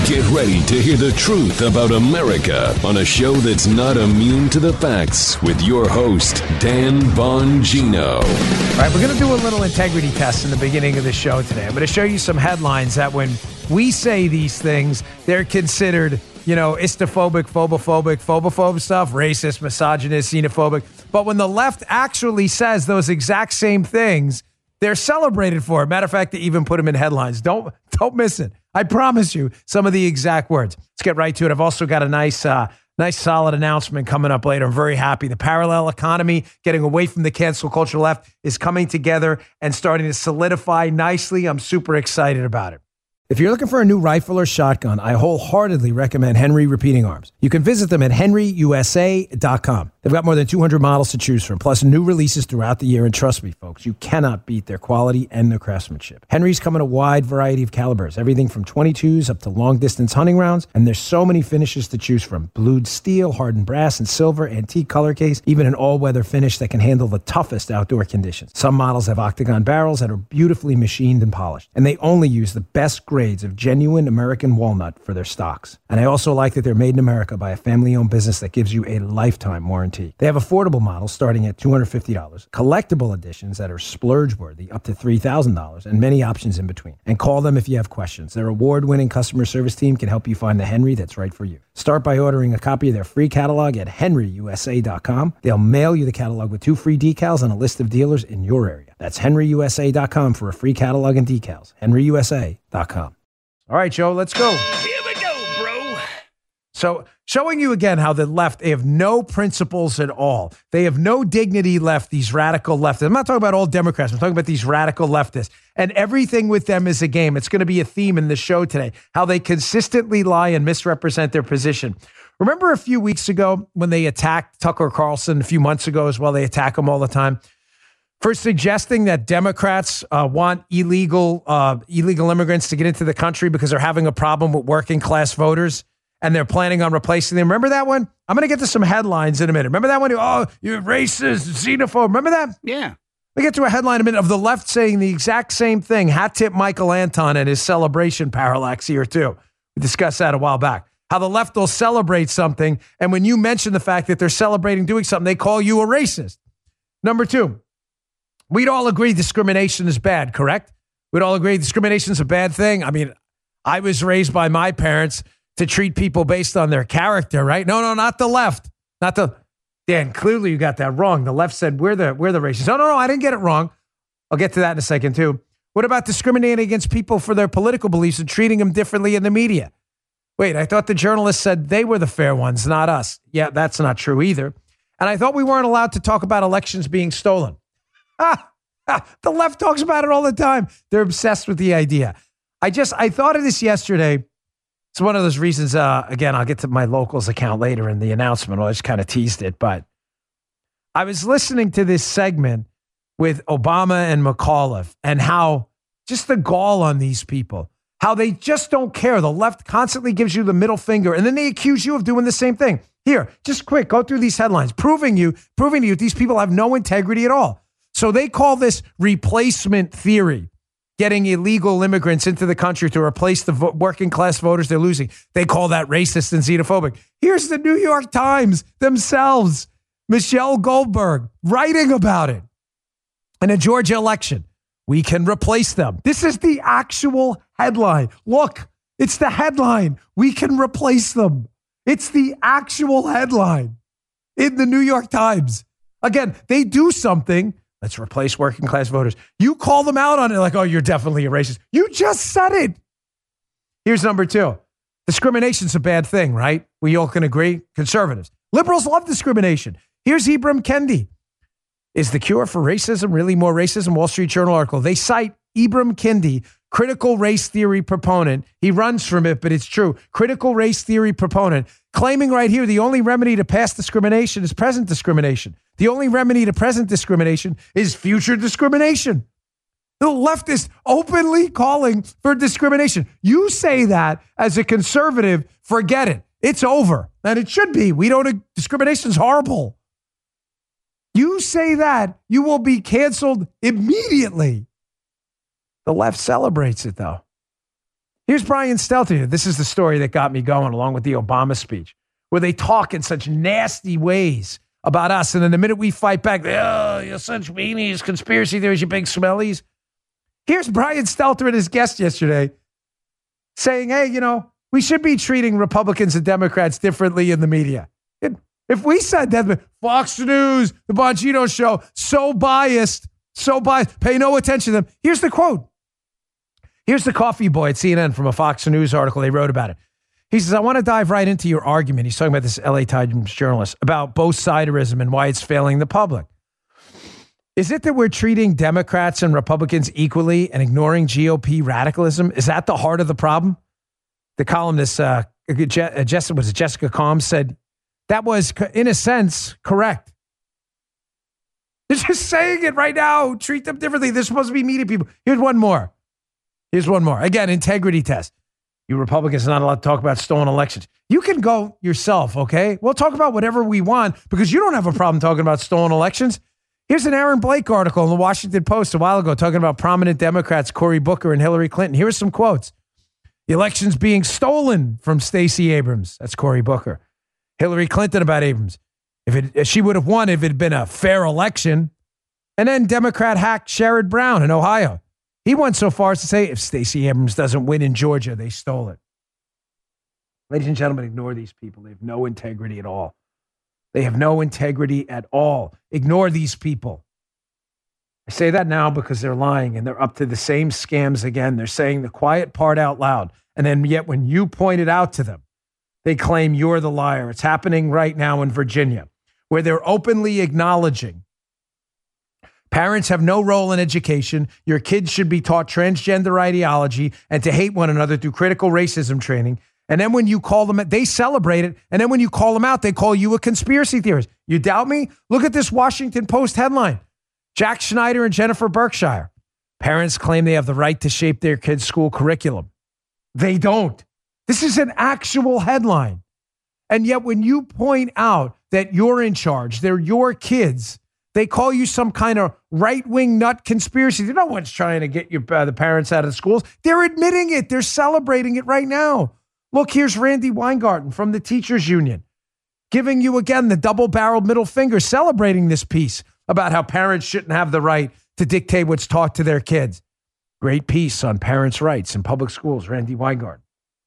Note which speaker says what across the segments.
Speaker 1: Get ready to hear the truth about America on a show that's not immune to the facts with your host, Dan Bongino.
Speaker 2: All right, we're going to do a little integrity test in the beginning of the show today. I'm going to show you some headlines that when we say these things, they're considered, istophobic, phobophobic stuff, racist, misogynist, xenophobic. But when the left actually says those exact same things, they're celebrated for it. Matter of fact, they even put them in headlines. Don't miss it. I promise you some of the exact words. Let's get right to it. I've also got a nice solid announcement coming up later. I'm very happy. The parallel economy, getting away from the cancel culture left, is coming together and starting to solidify nicely. I'm super excited about it. If you're looking for a new rifle or shotgun, I wholeheartedly recommend Henry Repeating Arms. You can visit them at henryusa.com. They've got more than 200 models to choose from, plus new releases throughout the year. And trust me, folks, you cannot beat their quality and their craftsmanship. Henry's come in a wide variety of calibers, everything from 22s up to long-distance hunting rounds. And there's so many finishes to choose from. Blued steel, hardened brass, and silver, antique color case, even an all-weather finish that can handle the toughest outdoor conditions. Some models have octagon barrels that are beautifully machined and polished. And they only use the best grades of genuine American walnut for their stocks. And I also like that they're made in America by a family-owned business that gives you a lifetime warranty. They have affordable models starting at $250, collectible editions that are splurge-worthy up to $3,000, and many options in between. And call them if you have questions. Their award-winning customer service team can help you find the Henry that's right for you. Start by ordering a copy of their free catalog at henryusa.com. They'll mail you the catalog with 2 free decals and a list of dealers in your area. That's henryusa.com for a free catalog and decals. henryusa.com. All right, Joe, let's go.
Speaker 3: Here we go, bro.
Speaker 2: So, showing you again how the left, they have no principles at all. They have no dignity left, these radical leftists. I'm not talking about all Democrats. I'm talking about these radical leftists. And everything with them is a game. It's going to be a theme in the show today, how they consistently lie and misrepresent their position. Remember a few weeks ago when they attacked Tucker Carlson, a few months ago as well, they attack him all the time, for suggesting that Democrats want illegal immigrants to get into the country because they're having a problem with working class voters and they're planning on replacing them. Remember that one? I'm going to get to some headlines in a minute. Remember that one? Oh, you're racist, xenophobe. Remember that?
Speaker 3: Yeah.
Speaker 2: We get to a headline in a minute of the left saying the exact same thing. Hat tip Michael Anton and his celebration parallax here too. We discussed that a while back. How the left will celebrate something, and when you mention the fact that they're celebrating doing something, they call you a racist. Number 2. We'd all agree discrimination is bad, correct? We'd all agree discrimination is a bad thing. I mean, I was raised by my parents to treat people based on their character, right? No, not the left. Dan, clearly you got that wrong. The left said we're the racists. No, I didn't get it wrong. I'll get to that in a second too. What about discriminating against people for their political beliefs and treating them differently in the media? Wait, I thought the journalists said they were the fair ones, not us. Yeah, that's not true either. And I thought we weren't allowed to talk about elections being stolen. The left talks about it all the time. They're obsessed with the idea. I thought of this yesterday. It's one of those reasons, again, I'll get to my locals account later in the announcement. I just kind of teased it, but I was listening to this segment with Obama and McAuliffe and how just the gall on these people, how they just don't care. The left constantly gives you the middle finger and then they accuse you of doing the same thing. Here, just quick, go through these headlines, proving to you these people have no integrity at all. So they call this replacement theory, getting illegal immigrants into the country to replace the working class voters they're losing. They call that racist and xenophobic. Here's the New York Times themselves, Michelle Goldberg, writing about it. In a Georgia election, we can replace them. This is the actual headline. Look, it's the headline. We can replace them. It's the actual headline in the New York Times. Again, they do something. Let's replace working class voters. You call them out on it like, oh, you're definitely a racist. You just said it. Here's number 2. Discrimination's a bad thing, right? We all can agree. Conservatives. Liberals love discrimination. Here's Ibram Kendi. Is the cure for racism really more racism? Wall Street Journal article. They cite Ibram Kendi, critical race theory proponent. He runs from it, but it's true. Critical race theory proponent, claiming right here the only remedy to past discrimination is present discrimination. The only remedy to present discrimination is future discrimination. The left is openly calling for discrimination. You say that as a conservative, forget it. It's over. And it should be. Discrimination's horrible. You say that, you will be canceled immediately. The left celebrates it, though. Here's Brian Stelter. This is the story that got me going, along with the Obama speech, where they talk in such nasty ways about us. And then the minute we fight back, oh, you're such meanies, conspiracy theories, you big smellies. Here's Brian Stelter and his guest yesterday saying, hey, we should be treating Republicans and Democrats differently in the media. If we said that, Fox News, the Bongino Show, so biased, pay no attention to them. Here's the quote. Here's the coffee boy at CNN from a Fox News article. They wrote about it. He says, I want to dive right into your argument. He's talking about this LA Times journalist about both-siderism and why it's failing the public. Is it that we're treating Democrats and Republicans equally and ignoring GOP radicalism? Is that the heart of the problem? The columnist, Jessica Calm, said that was, in a sense, correct. They're just saying it right now. Treat them differently. They're supposed to be meeting people. Here's one more. Again, integrity test. You Republicans are not allowed to talk about stolen elections. You can go yourself, okay? We'll talk about whatever we want because you don't have a problem talking about stolen elections. Here's an Aaron Blake article in the Washington Post a while ago talking about prominent Democrats Cory Booker and Hillary Clinton. Here are some quotes. The election's being stolen from Stacey Abrams. That's Cory Booker. Hillary Clinton about Abrams. She would have won if it had been a fair election. And then Democrat hack Sherrod Brown in Ohio. He went so far as to say if Stacey Abrams doesn't win in Georgia, they stole it. Ladies and gentlemen, ignore these people. They have no integrity at all. Ignore these people. I say that now because they're lying and they're up to the same scams again. They're saying the quiet part out loud. And then yet when you point it out to them, they claim you're the liar. It's happening right now in Virginia, where they're openly acknowledging parents have no role in education. Your kids should be taught transgender ideology and to hate one another through critical racism training. And then when you call them, they celebrate it. And then when you call them out, they call you a conspiracy theorist. You doubt me? Look at this Washington Post headline. Jack Schneider and Jennifer Berkshire. Parents claim they have the right to shape their kids' school curriculum. They don't. This is an actual headline. And yet when you point out that you're in charge, they're your kids, they call you some kind of right-wing nut conspiracy. No one's trying to get the parents out of the schools. They're admitting it. They're celebrating it right now. Look, here's Randy Weingarten from the Teachers Union giving you again the double-barreled middle finger, celebrating this piece about how parents shouldn't have the right to dictate what's taught to their kids. Great piece on parents' rights in public schools, Randy Weingarten.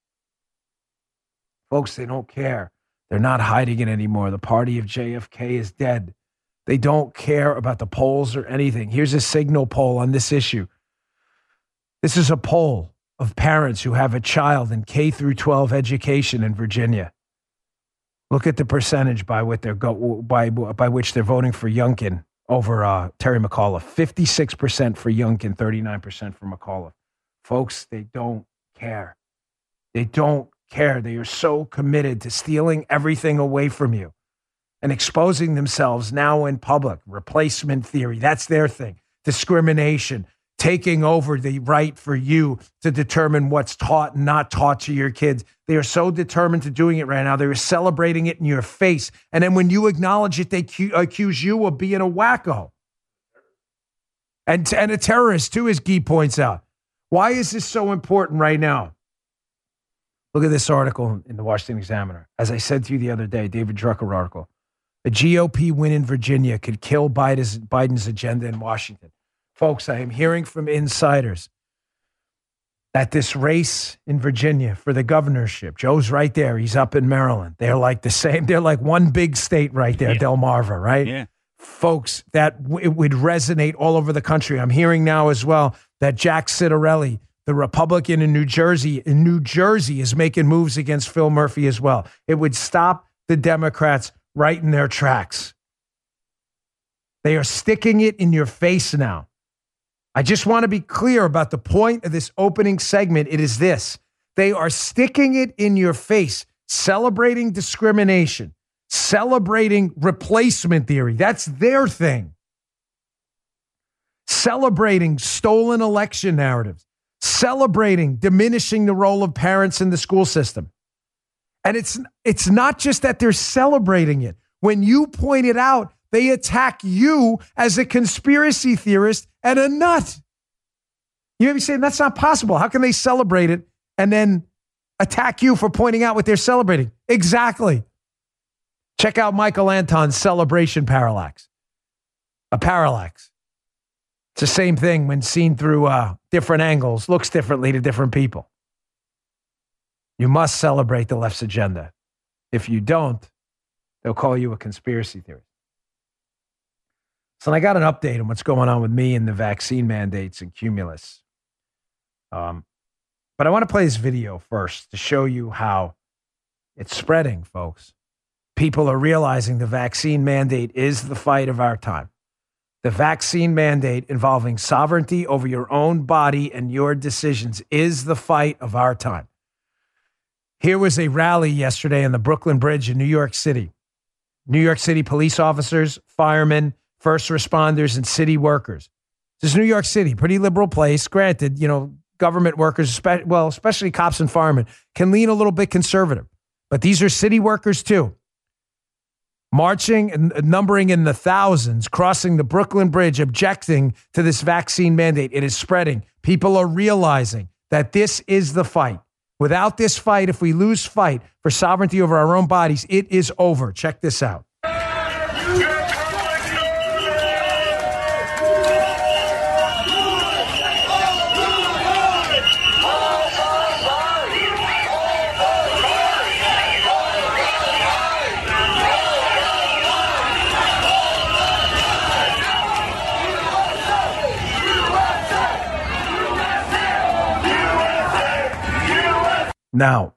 Speaker 2: Folks, they don't care. They're not hiding it anymore. The party of JFK is dead. They don't care about the polls or anything. Here's a Signal poll on this issue. This is a poll of parents who have a child in K through 12 education in Virginia. Look at the percentage by which they're voting for Youngkin over Terry McAuliffe. 56% for Youngkin, 39% for McAuliffe. Folks, they don't care. They don't care. They are so committed to stealing everything away from you and exposing themselves now in public. Replacement theory, that's their thing. Discrimination, taking over the right for you to determine what's taught and not taught to your kids. They are so determined to doing it right now. They're celebrating it in your face. And then when you acknowledge it, they accuse you of being a wacko. And a terrorist, too, as Guy points out. Why is this so important right now? Look at this article in the Washington Examiner. As I said to you the other day, David Drucker article. A GOP win in Virginia could kill Biden's agenda in Washington. Folks, I am hearing from insiders that this race in Virginia for the governorship, Joe's right there. He's up in Maryland. They're like the same. They're like one big state right there, Delmarva, right? Yeah. Folks, it would resonate all over the country. I'm hearing now as well that Jack Citarelli, the Republican in New Jersey is making moves against Phil Murphy as well. It would stop the Democrats right in their tracks. They are sticking it in your face now. I just want to be clear about the point of this opening segment. It is this. They are sticking it in your face, celebrating discrimination, celebrating replacement theory. That's their thing. Celebrating stolen election narratives, celebrating diminishing the role of parents in the school system. And it's not just that they're celebrating it. When you point it out, they attack you as a conspiracy theorist and a nut. You may be saying, that's not possible. How can they celebrate it and then attack you for pointing out what they're celebrating. Exactly. Check out Michael Anton's celebration parallax. A parallax. It's the same thing when seen through different angles, looks differently to different people. You must celebrate the left's agenda. If you don't, they'll call you a conspiracy theorist. So I got an update on what's going on with me and the vaccine mandates and Cumulus. But I want to play this video first to show you how it's spreading, folks. People are realizing the vaccine mandate is the fight of our time. The vaccine mandate involving sovereignty over your own body and your decisions is the fight of our time. Here was a rally yesterday on the Brooklyn Bridge in New York City. New York City police officers, firemen, first responders, and city workers. This is New York City, pretty liberal place. Granted, government workers, especially cops and firemen, can lean a little bit conservative. But these are city workers too. Marching and numbering in the thousands, crossing the Brooklyn Bridge, objecting to this vaccine mandate. It is spreading. People are realizing that this is the fight. Without this fight, if we lose fight for sovereignty over our own bodies, it is over. Check this out. Now,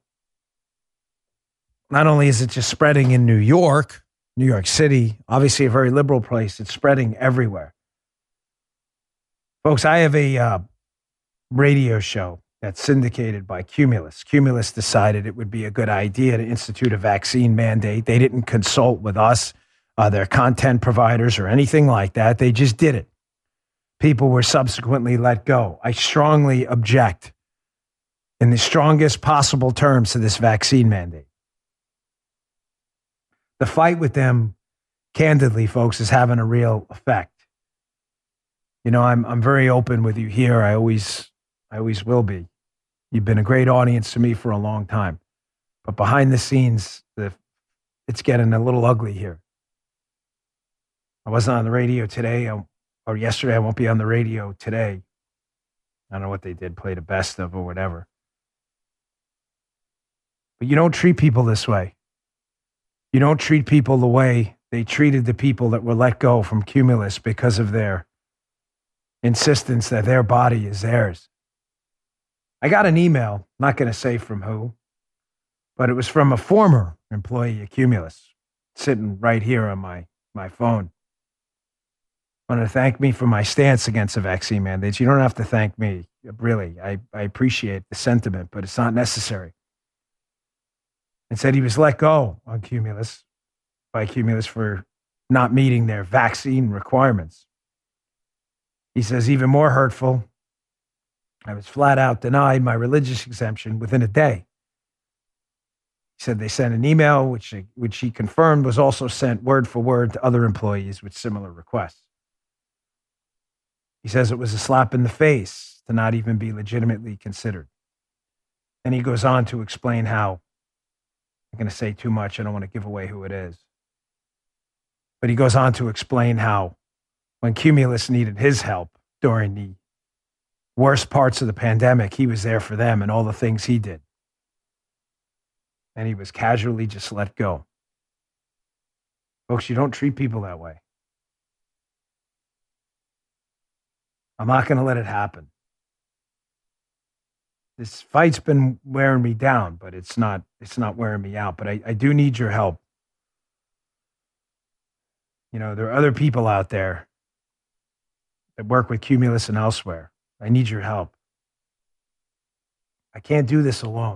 Speaker 2: not only is it just spreading in New York City, obviously a very liberal place, it's spreading everywhere. Folks, I have a radio show that's syndicated by Cumulus. Cumulus decided it would be a good idea to institute a vaccine mandate. They didn't consult with us, their content providers, or anything like that. They just did it. People were subsequently let go. I strongly object in the strongest possible terms to this vaccine mandate. The fight with them, candidly, folks, is having a real effect. I'm very open with you here. I always will be. You've been a great audience to me for a long time. But behind the scenes, it's getting a little ugly here. I wasn't on the radio today, or yesterday. I won't be on the radio today. I don't know what they did, play the best of or whatever. But you don't treat people this way. You don't treat people the way they treated the people that were let go from Cumulus because of their insistence that their body is theirs. I got an email, not going to say from who, but it was from a former employee at Cumulus, sitting right here on my phone. Wanted to thank me for my stance against the vaccine mandates. You don't have to thank me, really. I appreciate the sentiment, but it's not necessary. And said he was let go by Cumulus for not meeting their vaccine requirements. He says, even more hurtful, I was flat out denied my religious exemption within a day. He said they sent an email, which he confirmed was also sent word for word to other employees with similar requests. He says it was a slap in the face to not even be legitimately considered. And he goes on to explain how, I'm going to say too much. I don't want to give away who it is. But he goes on to explain how when Cumulus needed his help during the worst parts of the pandemic, he was there for them and all the things he did. And he was casually just let go. Folks, you don't treat people that way. I'm not going to let it happen. This fight's been wearing me down, but it's not wearing me out. But I do need your help. There are other people out there that work with Cumulus and elsewhere. I need your help. I can't do this alone.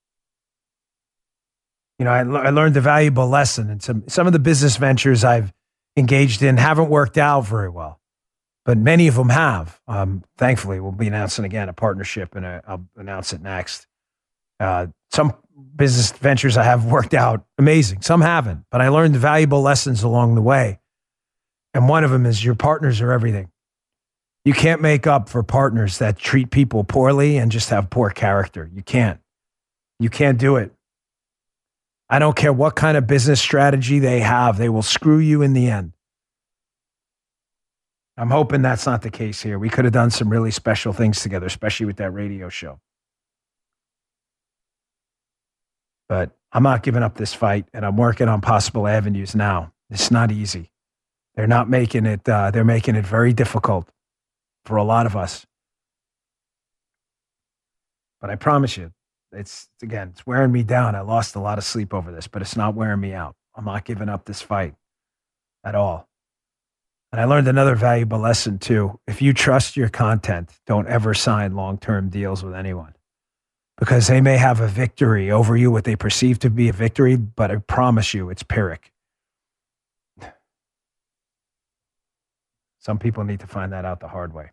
Speaker 2: I learned a valuable lesson, and some of the business ventures I've engaged in haven't worked out very well. But many of them have. Thankfully, we'll be announcing again a partnership, and I'll announce it next. Some business ventures I have worked out amazing. Some haven't, but I learned valuable lessons along the way. And one of them is your partners are everything. You can't make up for partners that treat people poorly and just have poor character. You can't. You can't do it. I don't care what kind of business strategy they have. They will screw you in the end. I'm hoping that's not the case here. We could have done some really special things together, especially with that radio show. But I'm not giving up this fight, and I'm working on possible avenues now. It's not easy. They're not making it, they're making it very difficult for a lot of us. But I promise you, it's wearing me down. I lost a lot of sleep over this, but it's not wearing me out. I'm not giving up this fight at all. And I learned another valuable lesson too. If you trust your content, don't ever sign long-term deals with anyone, because they may have a victory over you, what they perceive to be a victory, but I promise you it's Pyrrhic. Some people need to find that out the hard way.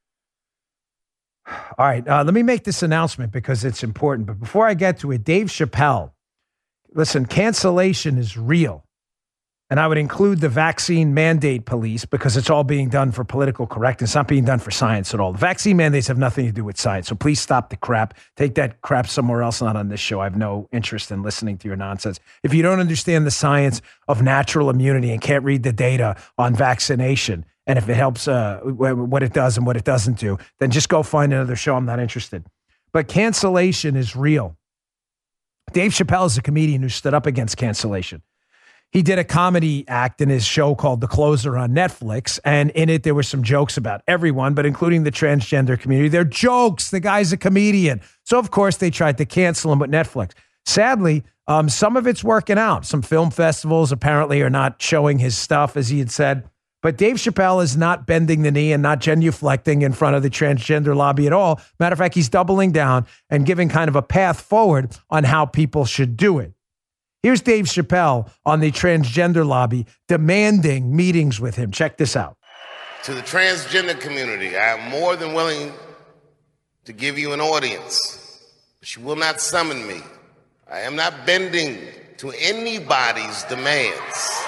Speaker 2: All right, let me make this announcement because it's important. But before I get to it, Dave Chappelle, listen, cancellation is real. And I would include the vaccine mandate police because it's all being done for political correctness. It's not being done for science at all. The vaccine mandates have nothing to do with science. So please stop the crap. Take that crap somewhere else, not on this show. I have no interest in listening to your nonsense. If you don't understand the science of natural immunity and can't read the data on vaccination, and if it helps what it does and what it doesn't do, then just go find another show. I'm not interested. But cancellation is real. Dave Chappelle is a comedian who stood up against cancellation. He did a comedy act in his show called The Closer on Netflix, and in it there were some jokes about everyone, but including the transgender community. They're jokes. The guy's a comedian. So, of course, they tried to cancel him with Netflix. Sadly, some of it's working out. Some film festivals apparently are not showing his stuff, as he had said. But Dave Chappelle is not bending the knee and not genuflecting in front of the transgender lobby at all. Matter of fact, he's doubling down and giving kind of a path forward on how people should do it. Here's Dave Chappelle on the transgender lobby demanding meetings with him. Check this out.
Speaker 4: To the transgender community, I am more than willing to give you an audience, but you will not summon me. I am not bending to anybody's demands.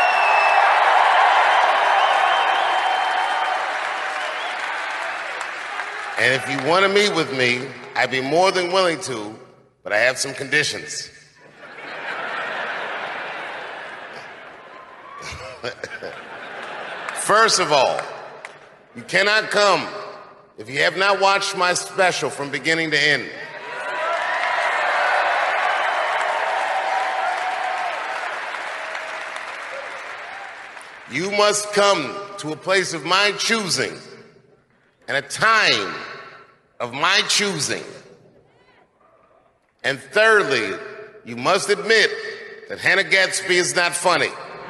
Speaker 4: And if you want to meet with me, I'd be more than willing to, but I have some conditions. First of all, you cannot come if you have not watched my special from beginning to end. You must come to a place of my choosing and a time of my choosing. And thirdly, you must admit that Hannah Gadsby is not funny.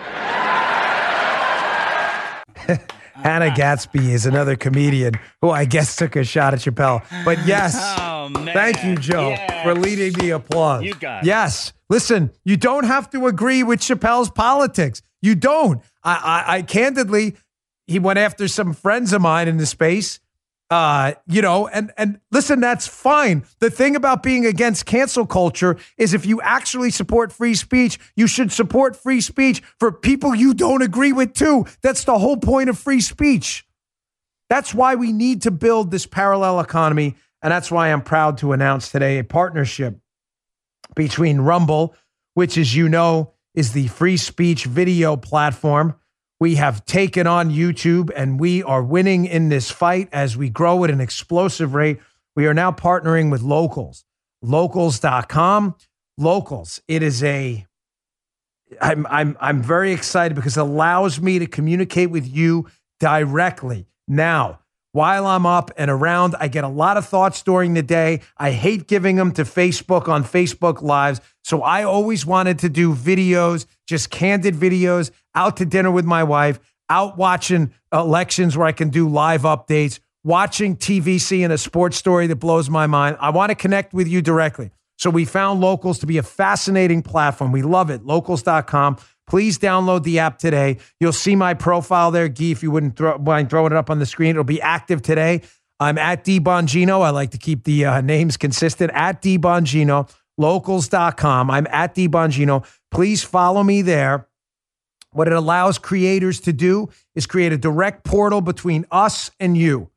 Speaker 2: Hannah Gadsby is another comedian who I guess took a shot at Chappelle. But yes, thank you, Joe, for leading the applause.
Speaker 3: You got it.
Speaker 2: Yes. Listen, you don't have to agree with Chappelle's politics. You don't. I candidly, he went after some friends of mine in the space. And listen, that's fine. The thing about being against cancel culture is if you actually support free speech, you should support free speech for people you don't agree with too. That's the whole point of free speech. That's why we need to build this parallel economy. And that's why I'm proud to announce today a partnership between Rumble, which, as you know, is the free speech video platform. We have taken on YouTube, and we are winning in this fight as we grow at an explosive rate. We are now partnering with Locals, Locals.com. Locals, it is I'm very excited because it allows me to communicate with you directly. Now, while I'm up and around, I get a lot of thoughts during the day. I hate giving them to Facebook on Facebook Lives. So I always wanted to do videos, just candid videos, out to dinner with my wife, out watching elections where I can do live updates, watching TVC and a sports story that blows my mind. I want to connect with you directly. So we found Locals to be a fascinating platform. We love it. Locals.com. Please download the app today. You'll see my profile there, Guy, if you wouldn't mind throwing it up on the screen. It'll be active today. I'm at DBongino. I like to keep the names consistent. At DBongino, Locals.com. I'm at DBongino. Please follow me there. What it allows creators to do is create a direct portal between us and you.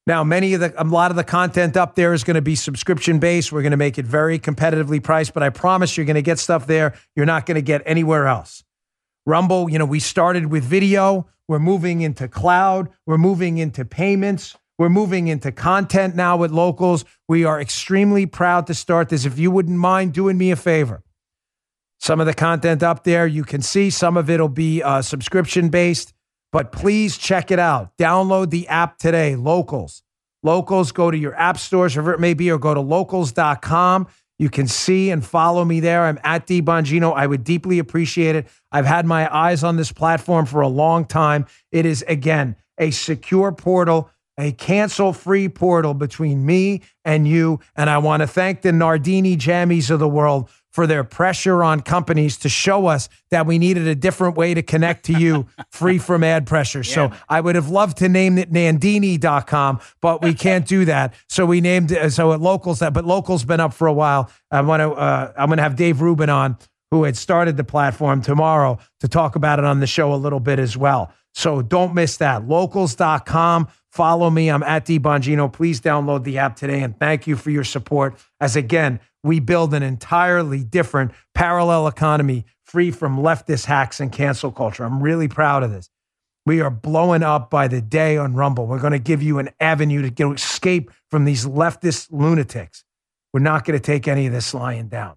Speaker 2: Now, a lot of the content up there is going to be subscription-based. We're going to make it very competitively priced, but I promise you're going to get stuff there you're not going to get anywhere else. Rumble, we started with video. We're moving into cloud. We're moving into payments. We're moving into content now with Locals. We are extremely proud to start this. If you wouldn't mind doing me a favor, some of the content up there you can see. Some of it will be subscription-based. But please check it out. Download the app today, Locals. Locals, go to your app stores, wherever it may be, or go to locals.com. You can see and follow me there. I'm at DBongino. I would deeply appreciate it. I've had my eyes on this platform for a long time. It is, again, a secure portal, a cancel-free portal between me and you. And I want to thank the Nardini Jammies of the world for their pressure on companies to show us that we needed a different way to connect to you free from ad pressure. Yeah. So I would have loved to name it Nandini.com, but we can't do that. So we named it, so at Locals, but Locals been up for a while. I'm going to have Dave Rubin on, who had started the platform, tomorrow to talk about it on the show a little bit as well. So don't miss that. Locals.com. Follow me. I'm at DBongino. Please download the app today, and thank you for your support. As again, we build an entirely different parallel economy free from leftist hacks and cancel culture. I'm really proud of this. We are blowing up by the day on Rumble. We're going to give you an avenue to escape from these leftist lunatics. We're not going to take any of this lying down.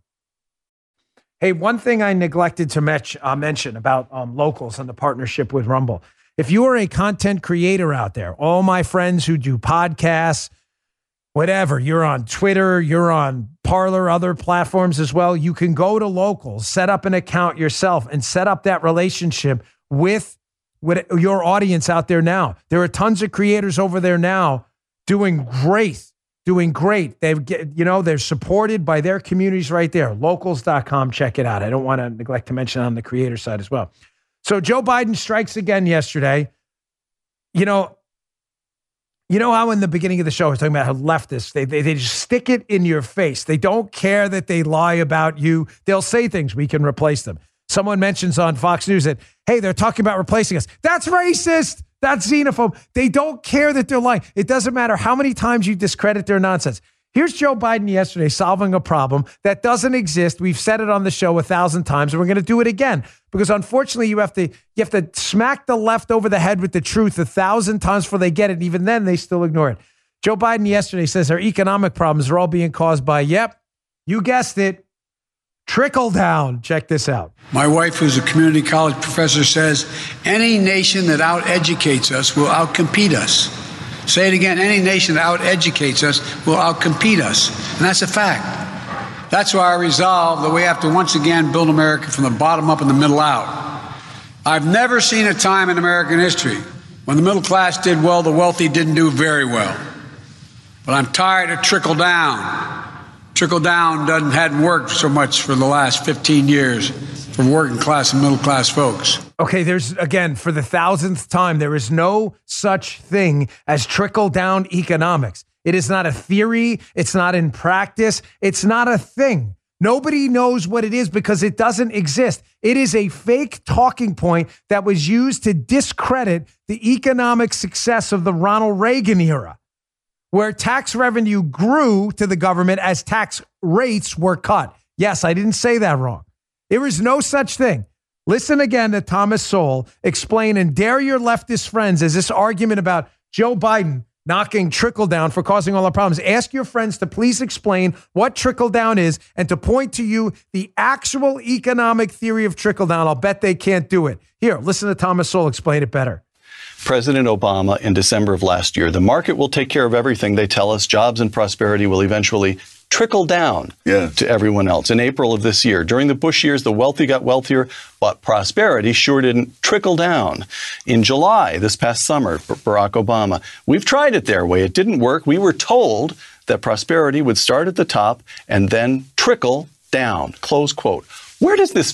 Speaker 2: Hey, one thing I neglected to mention about Locals and the partnership with Rumble. If you are a content creator out there, all my friends who do podcasts, whatever, you're on Twitter, you're on Parler, other platforms as well, you can go to Locals, set up an account yourself, and set up that relationship with your audience out there now. There are tons of creators over there now doing great. They're supported by their communities right there. Locals.com, check it out. I don't want to neglect to mention on the creator side as well. So Joe Biden strikes again yesterday. You know how in the beginning of the show I was talking about how leftists, they just stick it in your face. They don't care that they lie about you. They'll say things, we can replace them. Someone mentions on Fox News that, hey, they're talking about replacing us. That's racist. That's xenophobe. They don't care that they're lying. It doesn't matter how many times you discredit their nonsense. Here's Joe Biden yesterday solving a problem that doesn't exist. We've said it on the show 1,000 times, and we're going to do it again because unfortunately you have to smack the left over the head with the truth 1,000 times before they get it. And even then, they still ignore it. Joe Biden yesterday says our economic problems are all being caused by, yep, you guessed it, trickle down. Check this out.
Speaker 5: My wife, who's a community college professor, says any nation that out-educates us will out-compete us. Say it again. Any nation that out-educates us will out-compete us. And that's a fact. That's why I resolve that we have to once again build America from the bottom up and the middle out. I've never seen a time in American history when the middle class did well, the wealthy didn't do very well. But I'm tired of trickle down. Trickle down hadn't worked so much for the last 15 years for working class and middle class folks.
Speaker 2: Okay, there's, again, for the 1,000th time, there is no such thing as trickle-down economics. It is not a theory. It's not in practice. It's not a thing. Nobody knows what it is because it doesn't exist. It is a fake talking point that was used to discredit the economic success of the Ronald Reagan era, where tax revenue grew to the government as tax rates were cut. Yes, I didn't say that wrong. There is no such thing. Listen again to Thomas Sowell explain and dare your leftist friends as this argument about Joe Biden knocking trickle down for causing all our problems. Ask your friends to please explain what trickle down is and to point to you the actual economic theory of trickle down. I'll bet they can't do it. Here, listen to Thomas Sowell explain it better.
Speaker 6: President Obama in December of last year, the market will take care of everything. They tell us jobs and prosperity will eventually trickle down to everyone else. In April of this year, during the Bush years, the wealthy got wealthier, but prosperity sure didn't trickle down. In July, this past summer, Barack Obama, we've tried it their way. It didn't work. We were told that prosperity would start at the top and then trickle down, close quote. Where does this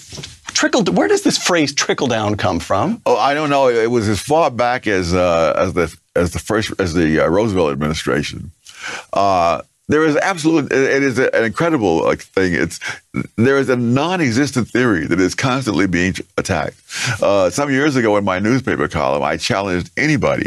Speaker 6: phrase trickle down come from?
Speaker 7: Oh, I don't know. It was as far back as the Roosevelt administration. There is it is an incredible thing. There is a non-existent theory that is constantly being attacked. Some years ago in my newspaper column, I challenged anybody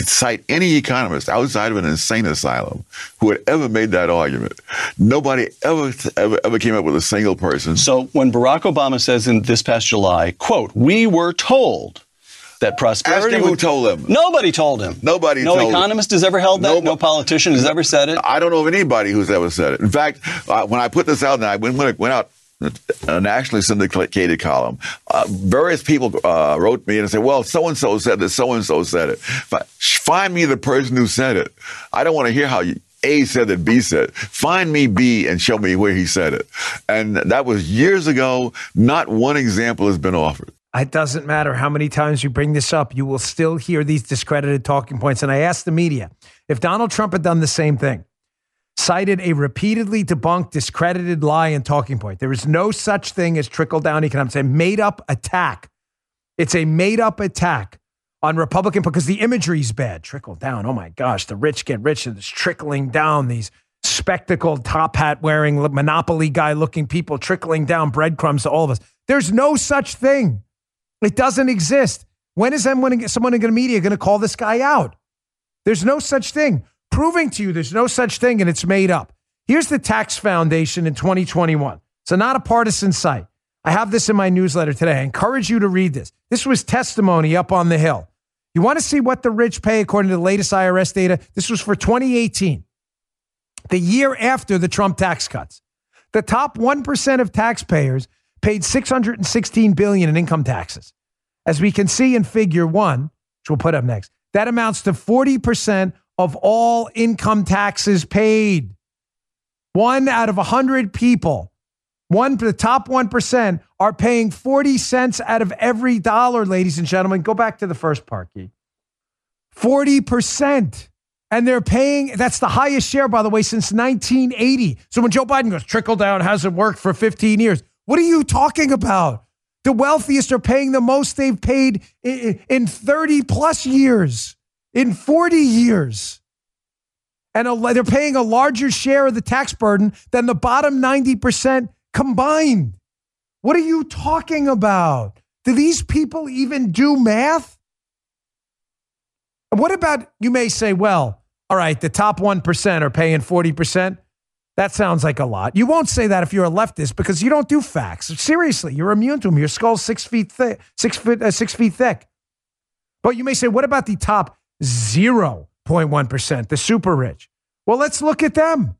Speaker 7: could cite any economist outside of an insane asylum who had ever made that argument. Nobody ever came up with a single person.
Speaker 6: So when Barack Obama says in this past July, quote, we were told that prosperity.
Speaker 7: Ask him who told him.
Speaker 6: Nobody told him.
Speaker 7: No
Speaker 6: economist has ever held that. No politician has ever said it.
Speaker 7: I don't know of anybody who's ever said it. In fact, when I put this out, and I went out a nationally syndicated column, various people wrote me and said, well, so-and-so said this, so-and-so said it. Find me the person who said it. I don't want to hear how A said that B said. Find me B and show me where he said it. And that was years ago. Not one example has been offered.
Speaker 2: It doesn't matter how many times you bring this up, you will still hear these discredited talking points. And I asked the media, if Donald Trump had done the same thing, cited a repeatedly debunked, discredited lie and talking point. There is no such thing as trickle-down economics. It's a made-up attack. It's a made-up attack on Republican because the imagery is bad. Trickle down. Oh, my gosh. The rich get rich and it's trickling down. These spectacled, top hat-wearing, Monopoly guy-looking people trickling down breadcrumbs to all of us. There's no such thing. It doesn't exist. When is someone in the media going to call this guy out? There's no such thing. Proving to you there's no such thing and it's made up. Here's the Tax Foundation in 2021. So not a partisan site. I have this in my newsletter today. I encourage you to read this. This was testimony up on the Hill. You want to see what the rich pay according to the latest IRS data? This was for 2018, the year after the Trump tax cuts. The top 1% of taxpayers paid $616 billion in income taxes. As we can see in figure 1, which we'll put up next, that amounts to 40% of all income taxes paid. 1 out of 100 people, the top 1%, are paying 40 cents out of every dollar, ladies and gentlemen. Go back to the first part, Key. 40%. And they're paying, that's the highest share, by the way, since 1980. So when Joe Biden goes, trickle down hasn't worked for 15 years. What are you talking about? The wealthiest are paying the most they've paid in 30 plus years. In 40 years. And they're paying a larger share of the tax burden than the bottom 90% combined. What are you talking about? Do these people even do math? And what about, you may say, well, all right, the top 1% are paying 40%. That sounds like a lot. You won't say that if you're a leftist because you don't do facts. Seriously, you're immune to them. Your skull's 6 feet thick, 6 feet thick. But you may say, what about the top 0.1%, the super rich? Well, let's look at them.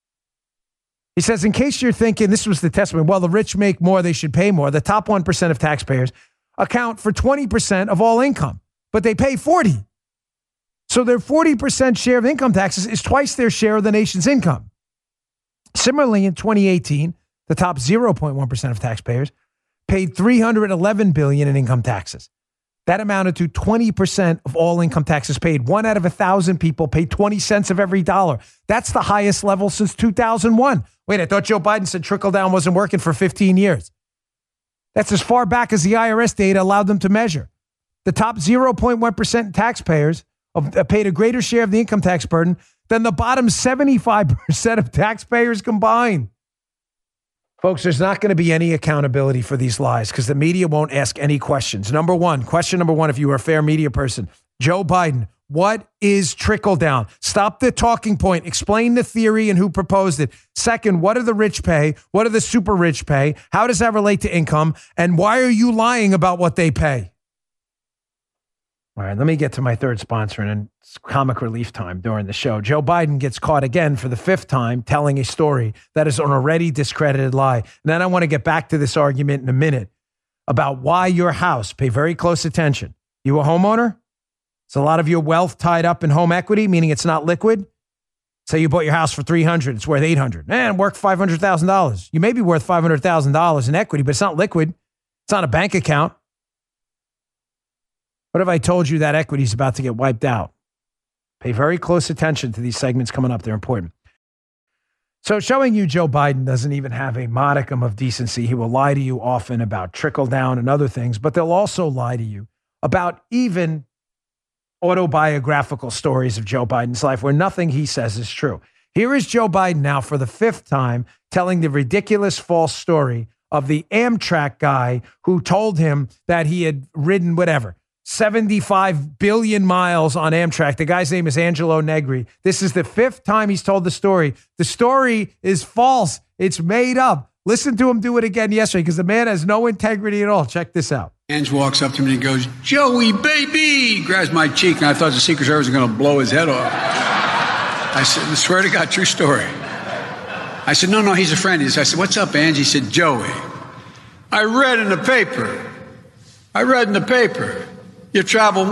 Speaker 2: He says, in case you're thinking this was the testimony, well, the rich make more, they should pay more. The top 1% of taxpayers account for 20% of all income, but they pay 40. So their 40% share of income taxes is twice their share of the nation's income. Similarly, in 2018, the top 0.1% of taxpayers paid $311 billion in income taxes. That amounted to 20% of all income taxes paid. 1 out of 1,000 people paid 20 cents of every dollar. That's the highest level since 2001. Wait, I thought Joe Biden said trickle down wasn't working for 15 years. That's as far back as the IRS data allowed them to measure. The top 0.1% taxpayers paid a greater share of the income tax burden than the bottom 75% of taxpayers combined. Folks, there's not going to be any accountability for these lies because the media won't ask any questions. Question number one, if you are a fair media person, Joe Biden, what is trickle down? Stop the talking point. Explain the theory and who proposed it. Second, what do the rich pay? What do the super rich pay? How does that relate to income? And why are you lying about what they pay? All right, let me get to my third sponsor, and it's comic relief time during the show. Joe Biden gets caught again for the 5th time telling a story that is an already discredited lie. And then I want to get back to this argument in a minute about why your house, pay very close attention. You a homeowner? Is a lot of your wealth tied up in home equity, meaning it's not liquid? Say you bought your house for $300, it's worth $800. Man, worth $500,000. You may be worth $500,000 in equity, but it's not liquid. It's not a bank account. What if I told you that equity is about to get wiped out? Pay very close attention to these segments coming up. They're important. So showing you Joe Biden doesn't even have a modicum of decency. He will lie to you often about trickle down and other things, but they'll also lie to you about even autobiographical stories of Joe Biden's life where nothing he says is true. Here is Joe Biden now for the 5th time telling the ridiculous false story of the Amtrak guy who told him that he had ridden whatever, 75 billion miles on Amtrak. The guy's name is Angelo Negri. This is the 5th time he's told the story. The story is false. It's made up. Listen to him do it again yesterday because the man has no integrity at all. Check this out.
Speaker 5: Ange walks up to me and goes, "Joey, baby," grabs my cheek, and I thought the Secret Service was going to blow his head off. I said, I swear to God, true story. I said, no, he's a friend. I said, "What's up, Ange?" He said, "Joey, I read in the paper. You travel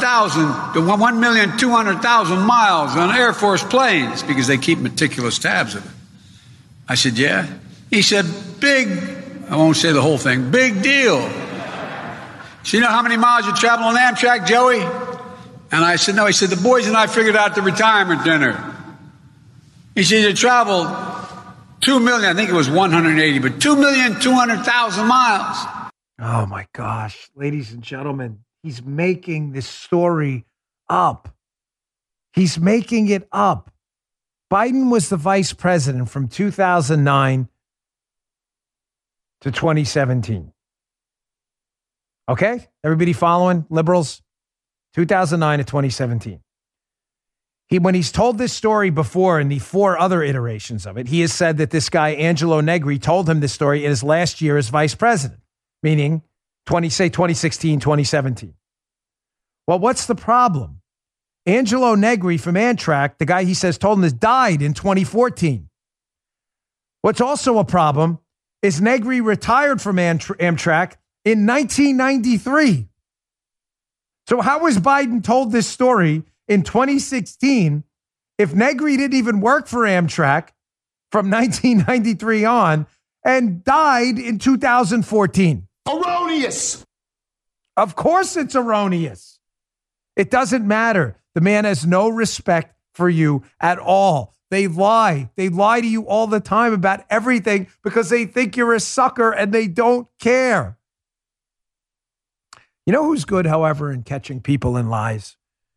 Speaker 5: 1,200,000 miles on Air Force planes," because they keep meticulous tabs of it. I said, "Yeah." He said, I won't say the whole thing, "big deal. So you know how many miles you travel on Amtrak, Joey?" And I said, "No." He said, "The boys and I figured out the retirement dinner." He said, "You traveled 2 million, I think it was 180, but 2,200,000 miles.
Speaker 2: Oh my gosh, ladies and gentlemen, he's making this story up. He's making it up. Biden was the vice president from 2009 to 2017. Okay? Everybody following? Liberals? 2009 to 2017. When he's told this story before in the 4 other iterations of it, he has said that this guy, Angelo Negri, told him this story in his last year as vice president, meaning 2016, 2017. Well, what's the problem? Angelo Negri from Amtrak, the guy he says told him this, died in 2014. What's also a problem is Negri retired from Amtrak in 1993. So how was Biden told this story in 2016 if Negri didn't even work for Amtrak from 1993 on and died in 2014?
Speaker 3: Erroneous.
Speaker 2: Of course it's erroneous. It doesn't matter. The man has no respect for you at all. They lie. They lie to you all the time about everything because they think you're a sucker and they don't care. You know who's good, however, in catching people in lies?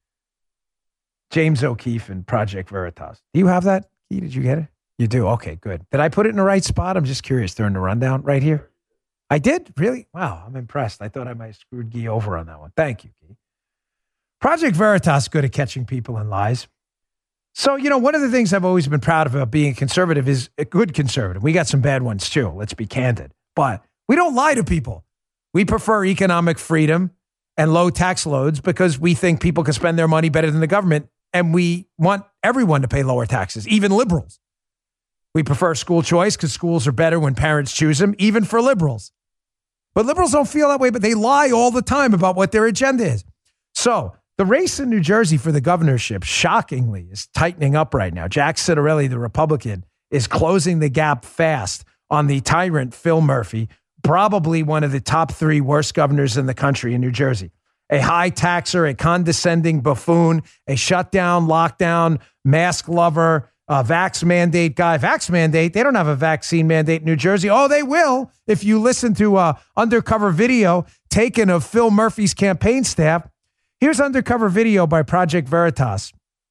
Speaker 2: James O'Keefe in Project Veritas. Do you have that? Did you get it? You do? Okay, good. Did I put it in the right spot? I'm just curious during the rundown right here. I did? Really? Wow, I'm impressed. I thought I might have screwed Guy over on that one. Thank you, Guy. Project Veritas is good at catching people in lies. So, one of the things I've always been proud of about being a conservative is a good conservative. We got some bad ones too, let's be candid. But we don't lie to people. We prefer economic freedom and low tax loads because we think people can spend their money better than the government, and we want everyone to pay lower taxes, even liberals. We prefer school choice because schools are better when parents choose them, even for liberals. But liberals don't feel that way, but they lie all the time about what their agenda is. So the race in New Jersey for the governorship, shockingly, is tightening up right now. Jack Ciattarelli, the Republican, is closing the gap fast on the tyrant Phil Murphy, probably one of the top 3 worst governors in the country in New Jersey. A high taxer, a condescending buffoon, a shutdown, lockdown, mask lover, a vax mandate guy. Vax mandate, they don't have a vaccine mandate in New Jersey. Oh, they will if you listen to undercover video taken of Phil Murphy's campaign staff. Here's undercover video by Project Veritas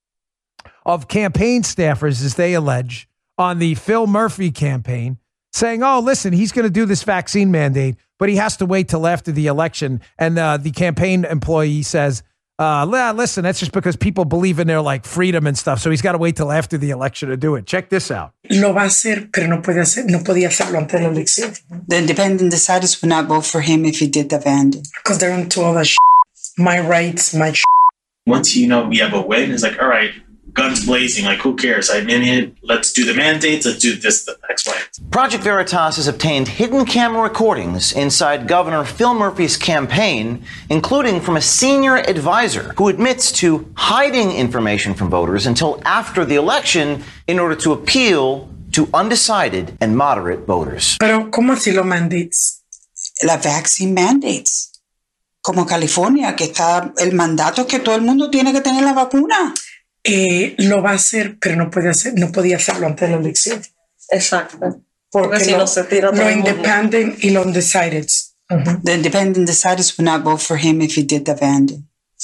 Speaker 2: of campaign staffers, as they allege, on the Phil Murphy campaign saying, oh, listen, he's going to do this vaccine mandate, but he has to wait till after the election. And the campaign employee says, listen, that's just because people believe in their freedom and stuff. So he's got to wait till after the election to do it. Check this out.
Speaker 8: Lo va a hacer, pero no podía hacerlo antes de la elección.
Speaker 9: The independent deciders would not vote for him if he did the mandate.
Speaker 8: Because they're into all that my rights, my
Speaker 10: Once we have a win, it's like, all right, guns blazing, who cares? Let's do the mandates, let's do this, the X, Y.
Speaker 11: Project Veritas has obtained hidden camera recordings inside Governor Phil Murphy's campaign, including from a senior advisor who admits to hiding information from voters until after the election in order to appeal to undecided and moderate voters.
Speaker 8: Pero, ¿cómo así los mandates?
Speaker 9: La vaccine mandates. Como California, que está el mandato que todo el mundo tiene que tener la vacuna.
Speaker 8: Lo va a hacer, pero no podía hacerlo antes de la elección.
Speaker 12: Exacto.
Speaker 8: Porque
Speaker 12: si no se tira todo el mundo. Independent
Speaker 8: y los undecided.
Speaker 9: The independent deciders would not vote for him if he did the mandate.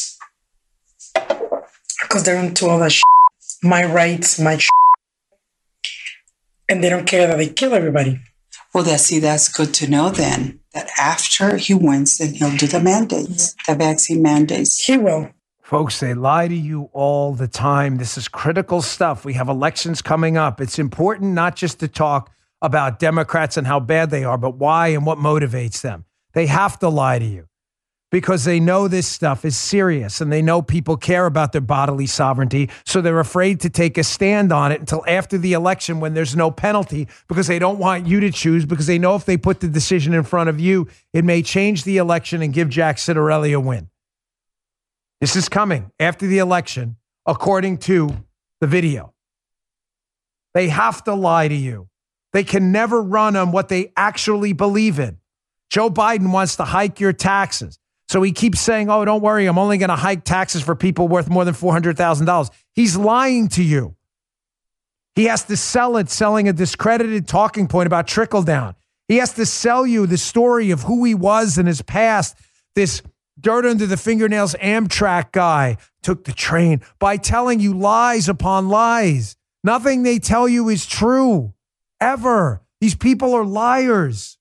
Speaker 8: Because they're into all that my rights, my and they don't care that they kill everybody.
Speaker 9: Well, that's good to know then. that after he wins, then he'll do the mandates, the vaccine mandates.
Speaker 8: He will.
Speaker 2: Folks, they lie to you all the time. This is critical stuff. We have elections coming up. It's important not just to talk about Democrats and how bad they are, but why and what motivates them. They have to lie to you because they know this stuff is serious and they know people care about their bodily sovereignty. So they're afraid to take a stand on it until after the election when there's no penalty because they don't want you to choose because they know if they put the decision in front of you, it may change the election and give Jack Ciattarelli a win. This is coming after the election, according to the video. They have to lie to you. They can never run on what they actually believe in. Joe Biden wants to hike your taxes. So he keeps saying, oh, don't worry, I'm only going to hike taxes for people worth more than $400,000. He's lying to you. He has to sell it, selling a discredited talking point about trickle down. He has to sell you the story of who he was in his past, this dirt under the fingernails Amtrak guy took the train by telling you lies upon lies. Nothing they tell you is true, ever. These people are liars.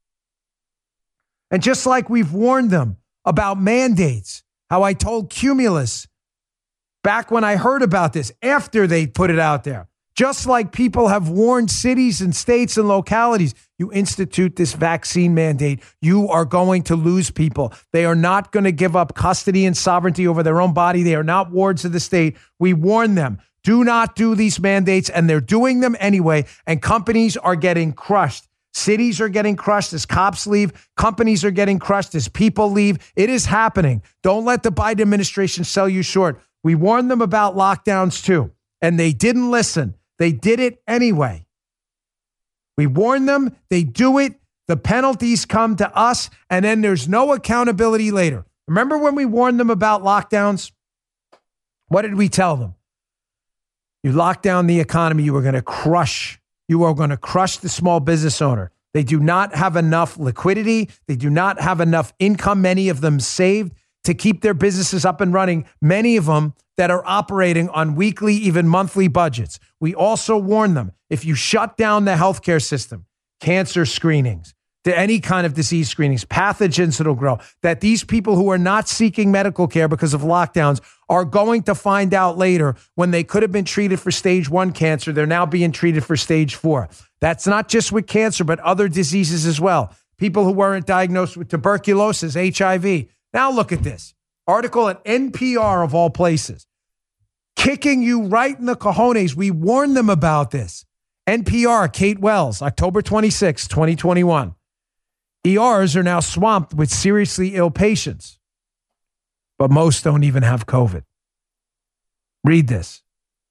Speaker 2: And just like we've warned them about mandates, how I told Cumulus back when I heard about this, after they put it out there, just like people have warned cities and states and localities, you institute this vaccine mandate, you are going to lose people. They are not going to give up custody and sovereignty over their own body. They are not wards of the state. We warn them, do not do these mandates, and they're doing them anyway, and companies are getting crushed. Cities are getting crushed as cops leave. Companies are getting crushed as people leave. It is happening. Don't let the Biden administration sell you short. We warned them about lockdowns too, and they didn't listen. They did it anyway. We warned them. They do it. The penalties come to us, and then there's no accountability later. Remember when we warned them about lockdowns? What did we tell them? You lock down the economy, you are going to crush the small business owner. They do not have enough liquidity. They do not have enough income, many of them saved, to keep their businesses up and running, many of them that are operating on weekly, even monthly budgets. We also warn them, if you shut down the healthcare system, cancer screenings, to any kind of disease screenings, pathogens that'll grow, that these people who are not seeking medical care because of lockdowns are going to find out later when they could have been treated for stage 1 cancer, they're now being treated for stage 4. That's not just with cancer, but other diseases as well. People who weren't diagnosed with tuberculosis, HIV. Now look at this article at NPR of all places, kicking you right in the cojones. We warned them about this. NPR, Kate Wells, October 26, 2021. ERs are now swamped with seriously ill patients, but most don't even have COVID. Read this.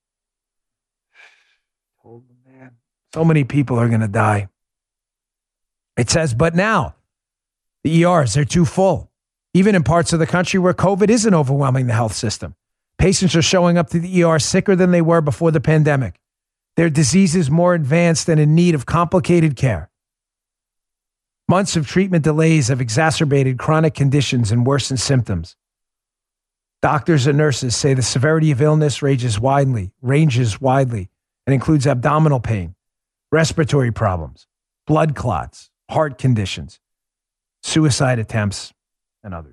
Speaker 2: So many people are going to die. It says, but now the ERs, they're too full. Even in parts of the country where COVID isn't overwhelming the health system. Patients are showing up to the ER sicker than they were before the pandemic. Their disease is more advanced and in need of complicated care. Months of treatment delays have exacerbated chronic conditions and worsened symptoms. Doctors and nurses say the severity of illness ranges widely, and includes abdominal pain, respiratory problems, blood clots, heart conditions, suicide attempts, and others.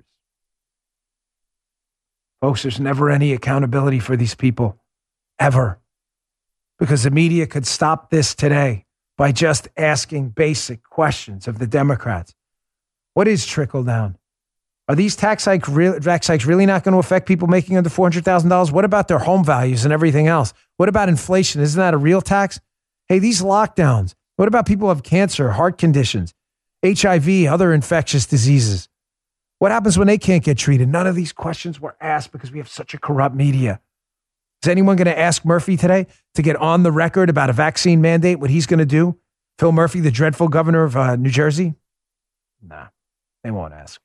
Speaker 2: Folks, there's never any accountability for these people, ever, because the media could stop this today by just asking basic questions of the Democrats. What is trickle down? Are these tax hikes really not going to affect people making under $400,000? What about their home values and everything else? What about inflation? Isn't that a real tax? Hey, these lockdowns. What about people who have cancer, heart conditions, HIV, other infectious diseases? What happens when they can't get treated? None of these questions were asked because we have such a corrupt media. Is anyone going to ask Murphy today to get on the record about a vaccine mandate, what he's going to do? Phil Murphy, the dreadful governor of New Jersey? Nah, they won't ask.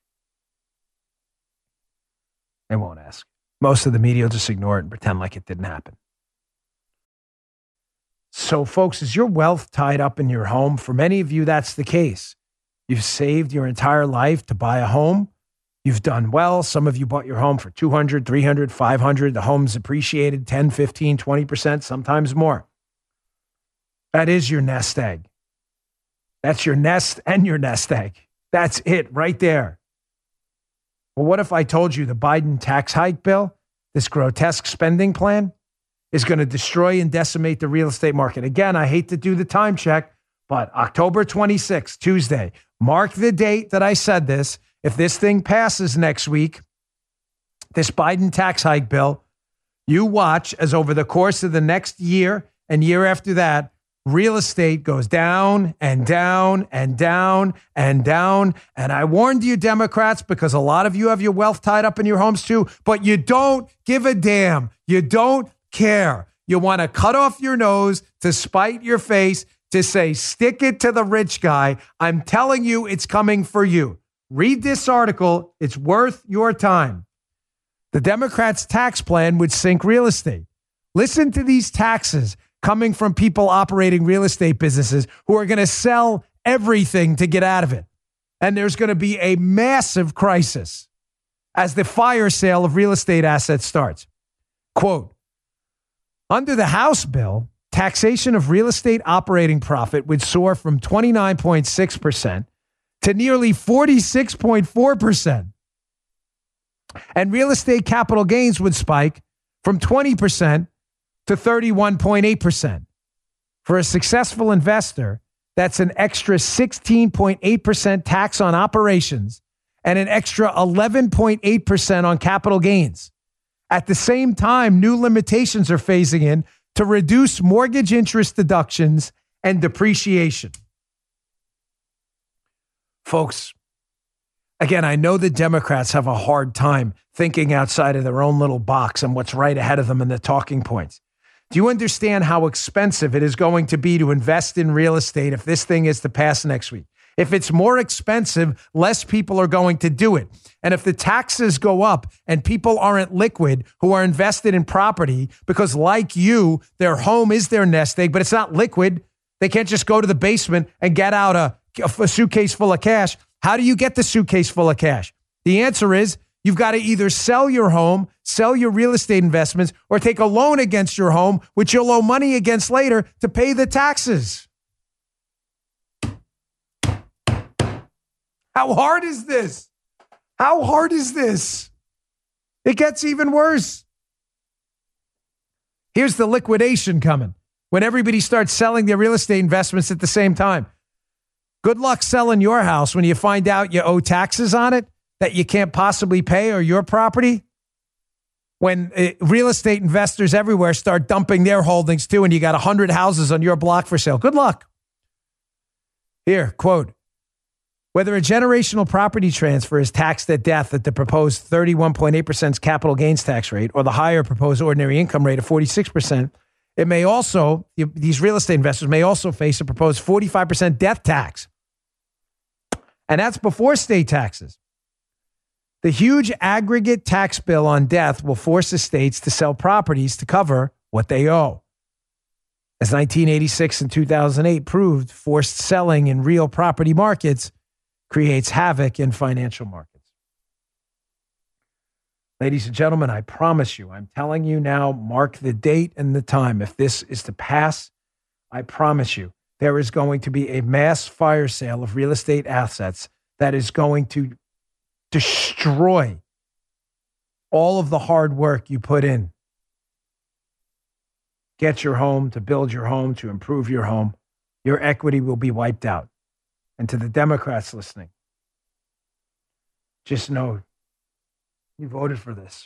Speaker 2: They won't ask. Most of the media will just ignore it and pretend like it didn't happen. So, folks, is your wealth tied up in your home? For many of you, that's the case. You've saved your entire life to buy a home. You've done well. Some of you bought your home for $200, $300, $500. The home's appreciated 10, 15, 20%, sometimes more. That is your nest egg. That's your nest and your nest egg. That's it right there. Well, what if I told you the Biden tax hike bill, this grotesque spending plan, is going to destroy and decimate the real estate market? Again, I hate to do the time check, but October 26th, Tuesday, mark the date that I said this. If this thing passes next week, this Biden tax hike bill, you watch as over the course of the next year and year after that, real estate goes down and down and down and down. And I warned you, Democrats, because a lot of you have your wealth tied up in your homes too, but you don't give a damn. You don't care. You want to cut off your nose to spite your face, to say, stick it to the rich guy. I'm telling you, it's coming for you. Read this article. It's worth your time. The Democrats' tax plan would sink real estate. Listen to these taxes coming from people operating real estate businesses who are going to sell everything to get out of it. And there's going to be a massive crisis as the fire sale of real estate assets starts. Quote, under the House bill, taxation of real estate operating profit would soar from 29.6% to nearly 46.4%. And real estate capital gains would spike from 20% to 31.8%. For a successful investor, that's an extra 16.8% tax on operations and an extra 11.8% on capital gains. At the same time, new limitations are phasing in to reduce mortgage interest deductions and depreciation. Folks, again, I know the Democrats have a hard time thinking outside of their own little box and what's right ahead of them and the talking points. Do you understand how expensive it is going to be to invest in real estate if this thing is to pass next week? If it's more expensive, less people are going to do it. And if the taxes go up and people aren't liquid who are invested in property because, like you, their home is their nest egg, but it's not liquid, they can't just go to the basement and get out a suitcase full of cash. How do you get the suitcase full of cash? The answer is you've got to either sell your home, sell your real estate investments, or take a loan against your home, which you'll owe money against later to pay the taxes. How hard is this? How hard is this? It gets even worse. Here's the liquidation coming when everybody starts selling their real estate investments at the same time. Good luck selling your house when you find out you owe taxes on it that you can't possibly pay, or your property. When real estate investors everywhere start dumping their holdings too, and you got 100 houses on your block for sale. Good luck. Here, quote, whether a generational property transfer is taxed at death at the proposed 31.8% capital gains tax rate or the higher proposed ordinary income rate of 46%, it may also, these real estate investors may also face a proposed 45% death tax. And that's before state taxes. The huge aggregate tax bill on death will force estates to sell properties to cover what they owe. As 1986 and 2008 proved, forced selling in real property markets creates havoc in financial markets. Ladies and gentlemen, I promise you, I'm telling you now, mark the date and the time. If this is to pass, I promise you, there is going to be a mass fire sale of real estate assets that is going to destroy all of the hard work you put in. Get your home, to build your home, to improve your home. Your equity will be wiped out. And to the Democrats listening, just know you voted for this.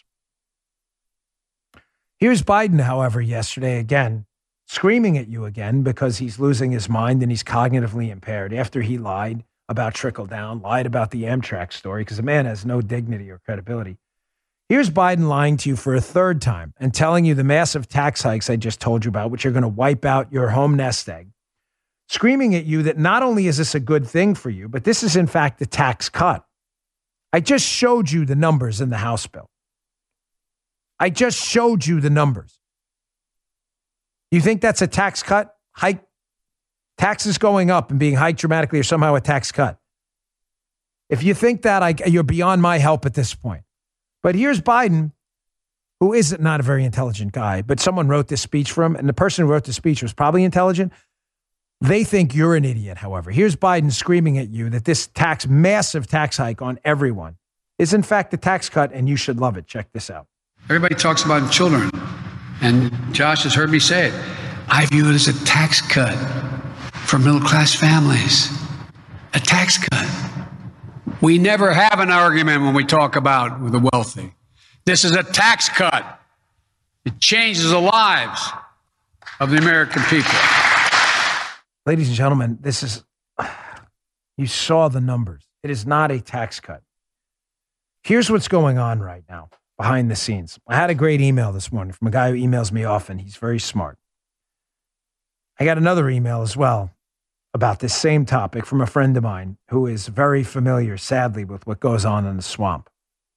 Speaker 2: Here's Biden, however, yesterday again, screaming at you again because he's losing his mind and he's cognitively impaired after he lied about trickle down, lied about the Amtrak story because the man has no dignity or credibility. Here's Biden lying to you for a third time and telling you the massive tax hikes I just told you about, which are going to wipe out your home nest egg. Screaming at you that not only is this a good thing for you, but this is in fact a tax cut. I just showed you the numbers in the House bill. I just showed you the numbers. You think that's a tax cut? Hike? Taxes going up and being hiked dramatically are somehow a tax cut. If you think that, you're beyond my help at this point. But here's Biden, who is not a very intelligent guy, but someone wrote this speech for him, and the person who wrote the speech was probably intelligent. They think you're an idiot, however. Here's Biden screaming at you that this massive tax hike on everyone is in fact a tax cut, and you should love it. Check this out.
Speaker 5: Everybody talks about children, and Josh has heard me say it. I view it as a tax cut for middle-class families. A tax cut. We never have an argument when we talk about the wealthy. This is a tax cut. It changes the lives of the American people.
Speaker 2: Ladies and gentlemen, you saw the numbers. It is not a tax cut. Here's what's going on right now behind the scenes. I had a great email this morning from a guy who emails me often. He's very smart. I got another email as well about this same topic from a friend of mine who is very familiar, sadly, with what goes on in the swamp.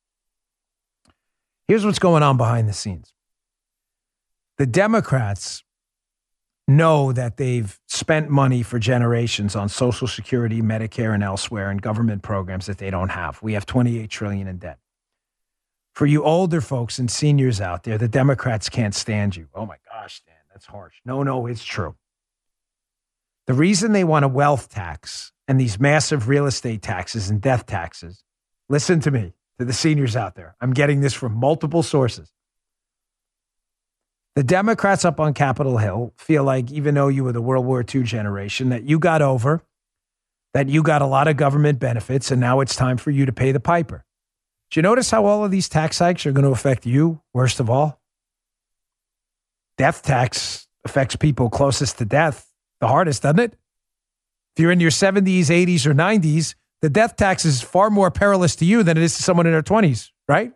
Speaker 2: Here's what's going on behind the scenes. The Democrats know that they've spent money for generations on Social Security, Medicare, and elsewhere, and government programs that they don't have. We have $28 trillion in debt. For you older folks and seniors out there, the Democrats can't stand you. Oh my gosh, Dan, that's harsh. No, it's true. The reason they want a wealth tax and these massive real estate taxes and death taxes, listen to me, to the seniors out there. I'm getting this from multiple sources. The Democrats up on Capitol Hill feel like, even though you were the World War II generation, that you got over, that you got a lot of government benefits, and now it's time for you to pay the piper. Do you notice how all of these tax hikes are going to affect you, worst of all? Death tax affects people closest to death the hardest, doesn't it? If you're in your 70s, 80s, or 90s, the death tax is far more perilous to you than it is to someone in their 20s, right?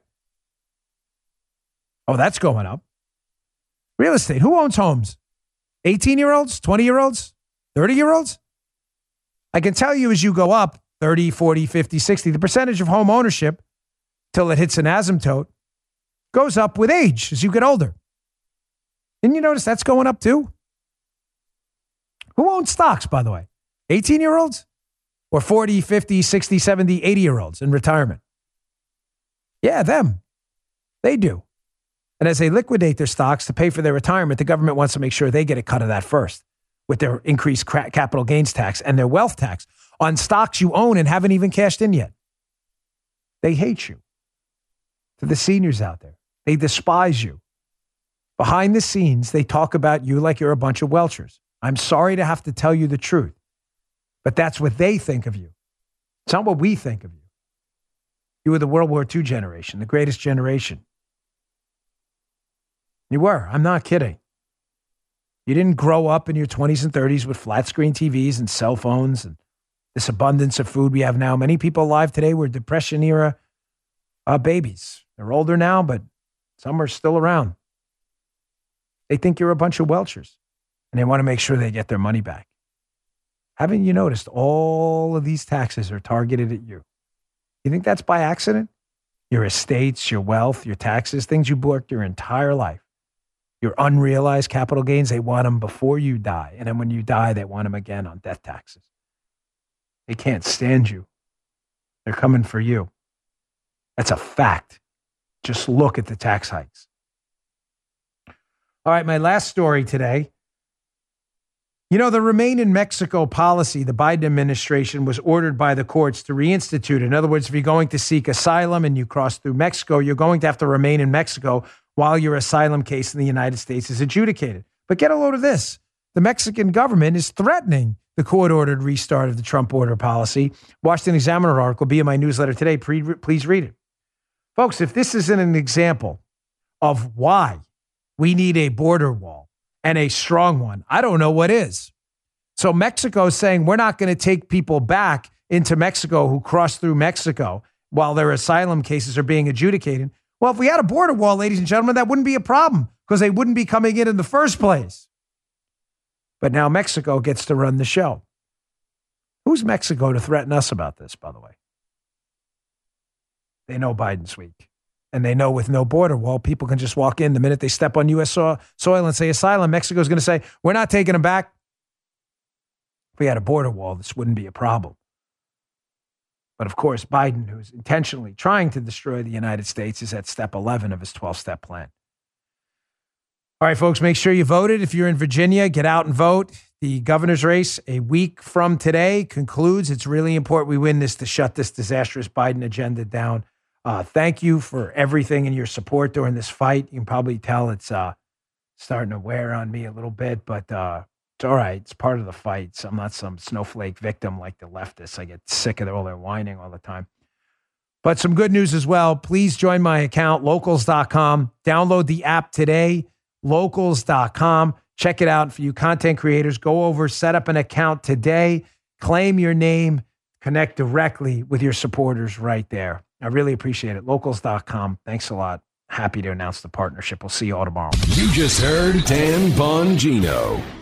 Speaker 2: Oh, that's going up. Real estate. Who owns homes? 18-year-olds? 20-year-olds? 30-year-olds? I can tell you as you go up 30, 40, 50, 60, the percentage of home ownership till it hits an asymptote goes up with age as you get older. Didn't you notice that's going up too? Who owns stocks, by the way? 18-year-olds? Or 40, 50, 60, 70, 80-year-olds in retirement? Yeah, them. They do. And as they liquidate their stocks to pay for their retirement, the government wants to make sure they get a cut of that first with their increased capital gains tax and their wealth tax on stocks you own and haven't even cashed in yet. They hate you. To the seniors out there, they despise you. Behind the scenes, they talk about you like you're a bunch of Welchers. I'm sorry to have to tell you the truth, but that's what they think of you. It's not what we think of you. You were the World War II generation, the greatest generation. You were. I'm not kidding. You didn't grow up in your 20s and 30s with flat screen TVs and cell phones and this abundance of food we have now. Many people alive today were Depression era babies. They're older now, but some are still around. They think you're a bunch of Welchers, and they want to make sure they get their money back. Haven't you noticed all of these taxes are targeted at you? You think that's by accident? Your estates, your wealth, your taxes, things you worked your entire life. Your unrealized capital gains, they want them before you die. And then when you die, they want them again on death taxes. They can't stand you. They're coming for you. That's a fact. Just look at the tax hikes. All right, my last story today. You know, the Remain in Mexico policy, the Biden administration was ordered by the courts to reinstitute. In other words, if you're going to seek asylum and you cross through Mexico, you're going to have to remain in Mexico while your asylum case in the United States is adjudicated. But get a load of this. The Mexican government is threatening the court-ordered restart of the Trump border policy. Washington Examiner article, be in my newsletter today. Please read it. Folks, if this isn't an example of why we need a border wall and a strong one, I don't know what is. So Mexico is saying we're not going to take people back into Mexico who cross through Mexico while their asylum cases are being adjudicated. Well, if we had a border wall, ladies and gentlemen, that wouldn't be a problem because they wouldn't be coming in the first place. But now Mexico gets to run the show. Who's Mexico to threaten us about this, by the way? They know Biden's weak. And they know with no border wall, people can just walk in the minute they step on U.S. soil and say asylum. Mexico's going to say, we're not taking them back. If we had a border wall, this wouldn't be a problem. But of course, Biden, who's intentionally trying to destroy the United States, is at step 11 of his 12-step plan. All right, folks, make sure you voted. If you're in Virginia, get out and vote. the governor's race a week from today concludes. It's really important we win this to shut this disastrous Biden agenda down. Thank you for everything and your support during this fight. You can probably tell it's starting to wear on me a little bit, but it's all right. It's part of the fight. So I'm not some snowflake victim like the leftists. I get sick of all their whining all the time. But some good news as well. Please join my account, locals.com. Download the app today, locals.com. Check it out. For you content creators, go over, set up an account today, claim your name, connect directly with your supporters right there. I really appreciate it. Locals.com. Thanks a lot. Happy to announce the partnership. We'll see you all tomorrow.
Speaker 1: You just heard Dan Bongino.